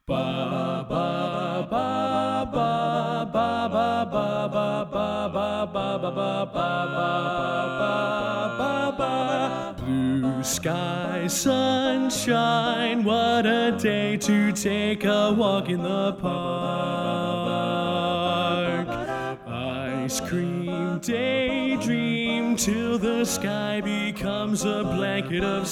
Ba ba ba ba ba ba ba ba ba ba ba ba ba. Blue sky, sunshine, what a day to take a walk in the park. Ice cream, daydream, till the sky becomes a blanket of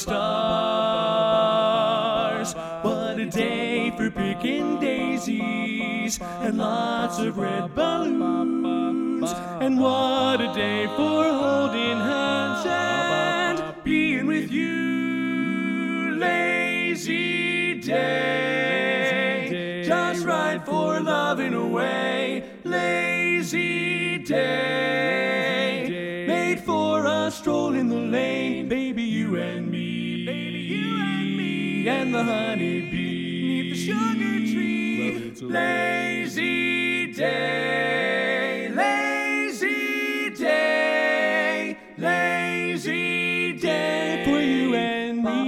stars. What a day for picking daisies and lots of red balloons. And what a day for holding hands and being with you. Lazy day, just right for loving away. Lazy day, made for a stroll in the lane. Baby, you and me, baby, you and me, and the honeybee, neath the sugar tree. Lazy day, lazy day, lazy day for you and me.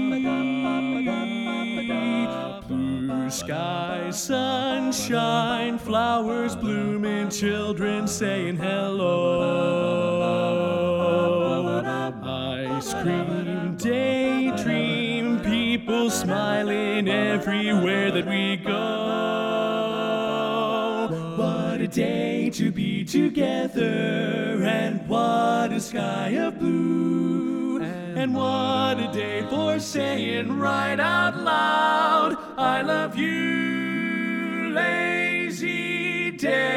Blue sky, sunshine, flowers blooming, children saying hello. Ice cream, daydream, people smiling everywhere that we go. What a day to be together, and what a sky of blue. And what a day for saying right out loud, I love you. Lazy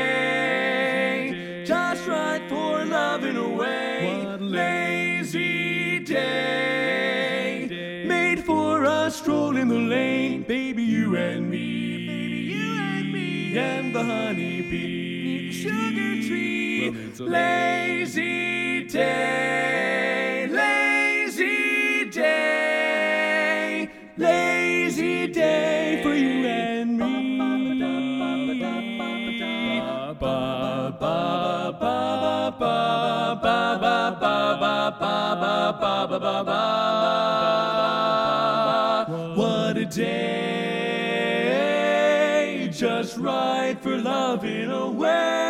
day, just right for loving away. Lazy day, made for a stroll in the lane. Baby, you and me, baby, you and me, and the honeybee, sugar tree. Lazy day, lazy day, lazy day for you and me. Ba ba ba ba ba ba ba ba. What a day, just right for loving away.